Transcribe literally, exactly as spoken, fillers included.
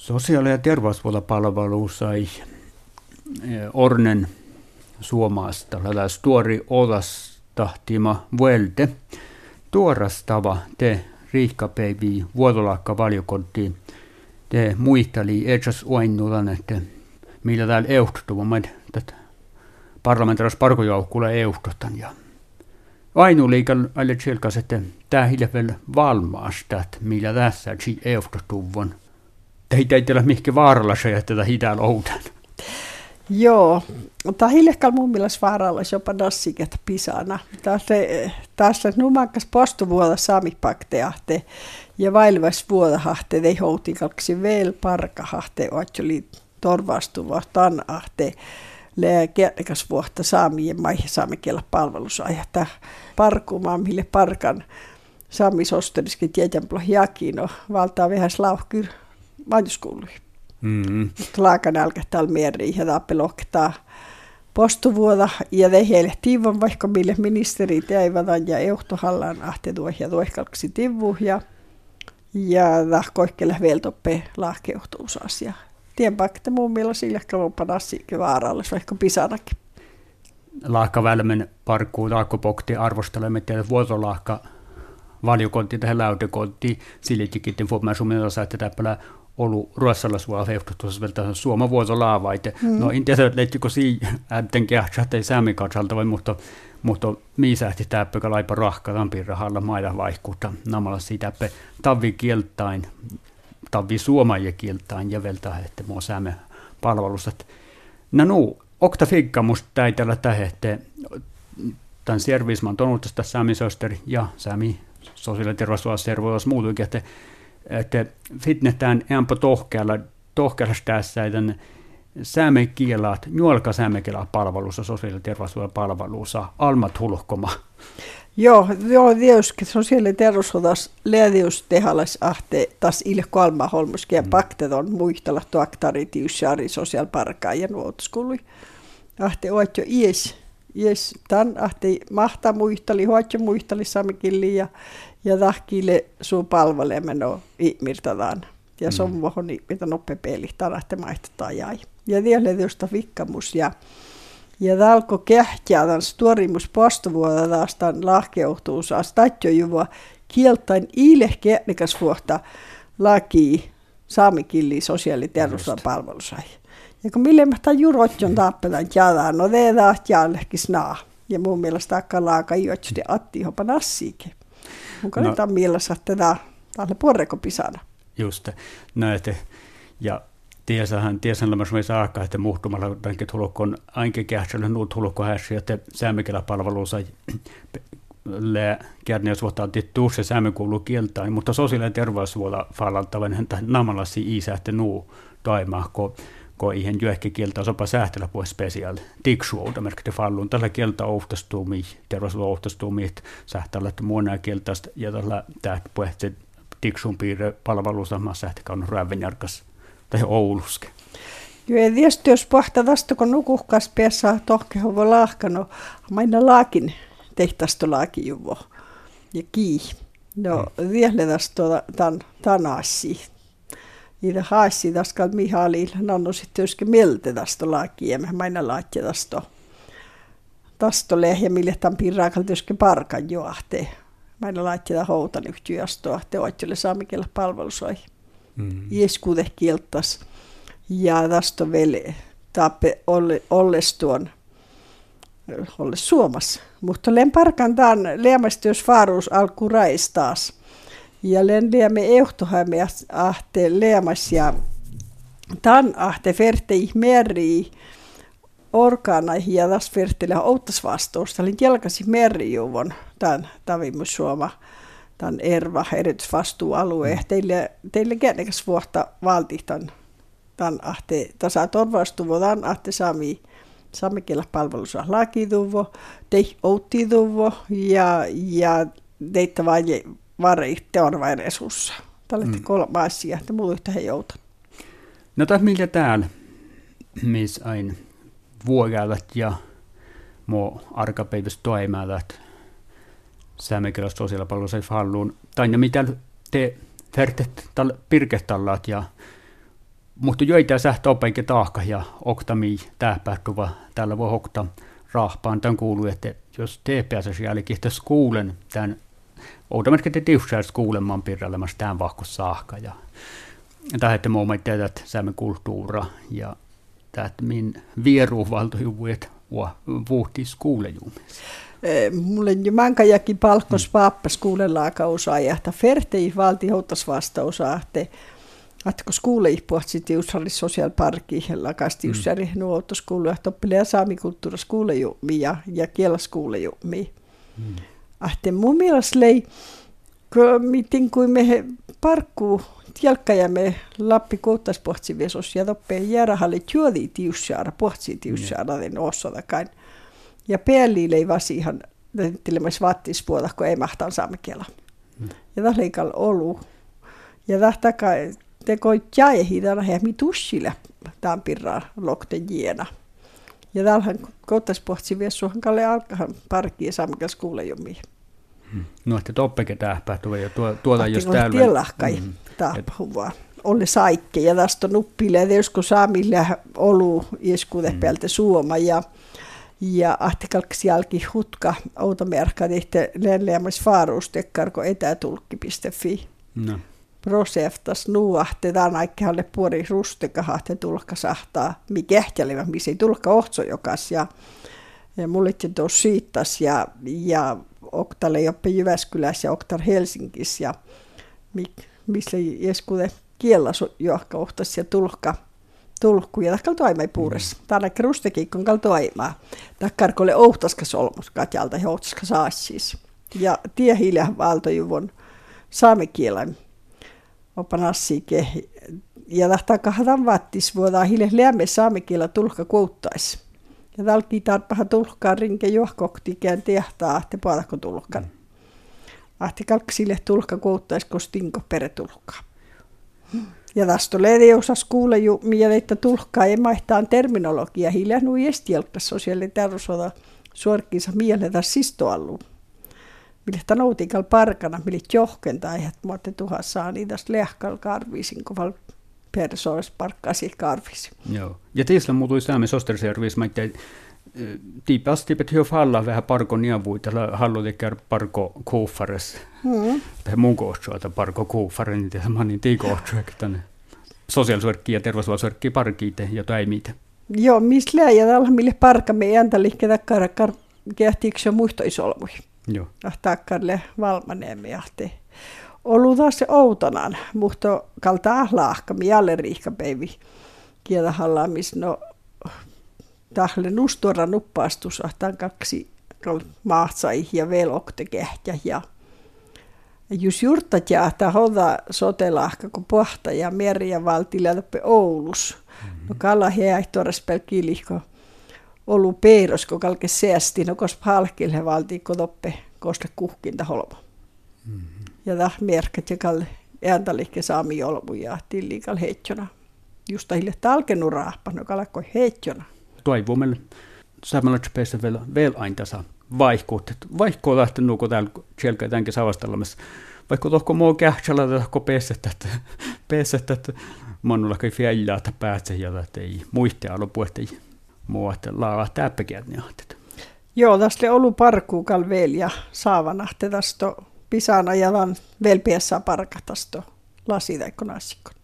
Sosiaali- ja terveyshuoltopalvelu sai Ornen Suomasta, tällä stuori olasta Tima Vuelte, tuorastava te riikkapäiviä vuotolakka valiokontiin, te muisteli edes oinnulan, että millä täällä euhtuva, mä tätä parlamentaaris parkojoukkuilla euhtotan ja ainu liikan alle tjelkas, että tää hiljavel valmaasta, että millä tässä euhtotuvon. Teitä ei tiedä mihinkä vaaralla se, että tätä hitään oudan. Joo, tämä hiljekal mun mielestä vaaralla jopa nassiket pisana. Tässä numakkas postuvuoda saamipakteahte ja vailvais vuodahahte ei houtikalksi veel parkahahte oatsoli torvastuva tanahte le kertakas vuotta saamien maihin saamikielä palvelusajata parkumaan mille parkan saamisosteriski tietänplo jakino valtaa vähäs lauhkyr vanhuskouluihin. Mm-hmm. Laakan alkaa täällä mieriin ja tappeloktaa postuvuoda ja tehdä tiivon vaikka mille ministerit eivät ja euhtohallaan ahtetua ja tuohkalksi tivu ja ja tahkoikkele vielä toppe laahkeuhtuusasia. Tienpä, muun mielestä sillä kalvopa nassiikin vaarallis vaikka pisanakin. Laahka välmen parkkuu taakopokti arvostelemme teille vuotolaahka valiokontti tähän läytekontti siltikin fuomaan suomen osa, että täppälä ollut ruotsalaisvuolla hehtotuossa vielä Suomen vuotolaavaite. Mm. No en tiedä, leittikö siinä äänten kähtsä, ei säämin katsalta vai, mutta, mutta miisähti täppä laipa rahka tampirahalla maida vaihkuutta namalla siitä täppä tavi kieltain, tavi suomaja kieltain ja veltä, että mua säämme palvelusta. No nu, okta fikka musta täitellä tähän, että tämän servisman tonuutesta Sami Söster ja Sami sosiaali- ja terveyshuoltossa muutuikin, että että fitnetään enpä tohkealla, tohkealla tässä, että säämen kielat, juolka säämen kielat palvelussa, sosiaali- ja terveyshuollon palvelussa, almat hulkoma. Joo, joo, tietysti sosiaali- ja terveyshuoltossa leedius tehalais ahte taas ilko alma holmuskin ja pakteton muistella tuaktari tiussari sosiaaliparkaa ja nuotuskului. Ahte oot jo ies, ies, tämän ahte mahtaa muistali, hoat jo muistali saamekilli ja ja tahkille suu palvelemme no ihmirtadaan. Ja se on vuohon mitä noppe peli, tarahte maihtataan jäi. Ja vielä josta vikkamus. Ja, ja tämä alkoi kähtiä tämän stuorimus postuvuoda taas tämän lahkeuhtuus. Statjo juva kieltain iile kernikas vuotta laki saamikilli sosiaali- ja terveyspalvelusai. Ja kun mille mä tämän jurotjon tappetaan jäädään, no te taas jällekin snaa. Ja mun mielestä takkaan laaka juotsuti atti hopa nassiikin. Onko no, niitä mielessä, että tämä on porreko pisana? Just no, että, ja tiesähän, tiesähän me saakka, että muhtumalla tänkin tulokon ainakin kähtsellä nuut tulokko hässiä, että säämikellä palveluussa kärniä suhtaan tiettuus ja säämi kuuluu kieltain, mutta sosiaali- ja terveyshuolta fallantavan häntä namalasi isä, että nuu taimaa, kun kun ihan jyöhkä kieltä sopa sähtellä puhe spesiaali. Tiksuouta merkki fallun. Tällä kieltä ohtastuu mihin, terveyshuolto ohtastuu mihin, sähtäällä, että muona kieltästä ja tällä tähtä puhe se tiksuun piirre palvelussa mä sähtäkään on Rävenjärkas tai Ouluske. Joo, ja tietysti jos pohtaa tästä, kun nukuhkas pesaa tohkeho voi lahkano, maina laakin tehtästä laakin juvo ja kii. No, mm. vielä tästä tämän asiin. Niitä haasi tästä Mihalilla, no no sitten joskin mieltä tästä lakia, ja mä aina laatja tästä tästä lehjä, mille tämän pirraakalla joskin parkan juohtee. Mä aina laatja tämän houtan yhtiöstä, te oittele saamikella palvelusoi. Mm. Jeskuute kieltas, ja tästä vielä tappe olles tuon, olles Suomessa. Mutta olen parkan tämän leemasti, jos vaaruus alkuu rais taas. Ja len liemme euhtohamme ahte leemas ja tan ahte ferte ihmeri orkana ja tas fertele outtas vastuusta. Lin jalkasi merjuvon tämän tavimus Suoma tämän erva erityisvastuualue. Teille teille kennekäs vuotta valtihtan tämän ahte tasa torvastuvo tämän ahte saami saamikella palvelussa lakituvo, tei outtituvo ja ja teitte vain varri teorvain resussa. Tällä mm. kolme asiaa, että mulla yhtä he joutan. No taas miltä täällä, missä aina vuokäälät ja muu arkapäivässä toimialat säämekirjasta sosiaalipalveluissa falluun. Tai mitä te färtet pirkehtallat ja Mutta joitain sähtö opeinkin taakka ja oktami tähpähtuva täällä voi okta rahpaan. Tämän kuuluu, että jos te pääsisi jälkeen skuulen, tämän oudamatkin te tiussäällä skuulemaan pirrailemassa tämän vahkos saakka. Ja tähän moment tehdä saamme kulttuura ja tähän min vieruuvaltojuvuet vuhti skuulejuumissa. Mulle jo mankajakin palkkos paappa skuulelaaka osaa ja että fertei valti houtas vasta osaa, että Atko skuuleipuhtsi tiushalli sosiaaliparkki lakasti useari nuotos skuulu ja toppelee saamikulttuura skuulejummi ja ja kiela skuulejummi. Mm. Ahte mun mielestä lei miten kuin me parkkuu tielkkä ja me lappi kouttaspohtsi vesos ja toppee järhalli työdi tiussaara pohtsi tiussaara den osodakain. Ja pääli lei vasihan tenttilemäs vattispuolta kun ei mahtaan saamekiela. Mm. Ja tällä olu. Ja tähtäkä teko jäihin tällä ja mitussille tämän pirraa lokten jiena. Ja täällähän kouttaspohtsi vessuhan kalle alkahan parkkiin ja saamikään skuulejummiin. Hmm. No, että toppeke tähpähtuva ja tuo, tuolla jos täällä... Ahti tielahkai mm. tahpahuvaa. Oli saikke ja tästä on nuppille ja josko saamille olu ieskuuden päältä suoma ja ja ahti kalksi jälki hutka automerkka tehtä lenleämäs faaruustekkarko etätulkki piste fi. No. Proseftas nuahtetaan aikkehalle puori rustekahatte tulkka sahtaa, mi kähtälevä, missä ei tulkka ohtso jokas. Ja, ja mulle tuossa siittas ja, ja oktalle joppe Jyväskylässä ja oktar Helsingissä. Ja missä eskude kiellas johka ohtas ja tulkka tulkku ja takkal toimai puuressa. Mm. Täällä rustekiikkon kal toimaa. Takkarkolle ohtaska solmus katjalta ja ohtaska saas siis. Ja tie hiljaa valtojuvon saamekielen. Opanassiike ja tahtaa kahdan vattis vuodaa hille lämme saamekielä tulkka kouttais. Ja tälki tarpahan tulkkaa rinke johkoktikään tehtaa ahte paadako tulkkan. Ahte kalksille tulkka kouttais kostinko peretulkkaa. Ja tästä tulee osas kuule ju mieleitä tulkkaa ja maihtaan terminologia hille nui estielkka sosiaali- ja terveyshuolta suorkkiinsa mieletä sistoalluun. Mille noutikal parkana, mille johkentaa, että muotte tuhas saa niitä lehkal karviisin, kun val persoonassa parkkaasi karviisin. Joo. Ja tiisla muutui saamme sosterserviis, mä ettei tiipasti pet hyö falla vähän parko niavuita, hallutikään parko kuuffares. Mm. Tai mun kohtsuolta parko kuuffare, niin tässä mä niin tiikohtsu, että tänne sosiaalisuorkkiin ja terveyshuolsuorkkiin parkiite ja taimiite. Joo, missä lää ja tällä mille parkamme ei anta liikkeellä karkar kehtiinkö jo muistoisolmuihin. Joo. Tahtaakkarille valmaneemme jahti. Ollut taas se outonan, mutta kalta ahlaahka, mialle riihkapäivi kielahalla, missä no tahle nustuora nuppaastus, ahtaan kaksi maahtsai ja velokte kehtä ja jos juurtat jahtaa hoda sotelahka, kun pohta ja meri ja valtilla toppe Oulus. Mm-hmm. No kalla hiehtoras pelkilihko. Ollut peiros, kun kalke säästi, no kos palkille valtii kotoppe koste kuhkinta holmo. Mm-hmm. Ja täh merkät ja kalle ääntälikke saami olmu ja tillikal heitsona. Just tahille talkenu raappa, no kalakko heitsona. Toivoo meille saamelaispeissa vielä, vielä aina tässä vaihkoot. Vaihkoa lähtenyt nuko täällä sieltä tämänkin savastelmassa. Vaikka tohko muu kähtsellä tohko pesettä, että pesettä, että manulla kai fjällää, että päätsä ja että ei muistia alopu, että ei muu, että laavaa täppäkiät ne ahtet. Joo, tästä oli ollut parkkuukal vielä ja saavanahte tästä pisana ja vielä piessä parka tästä lasitaikko nassikko.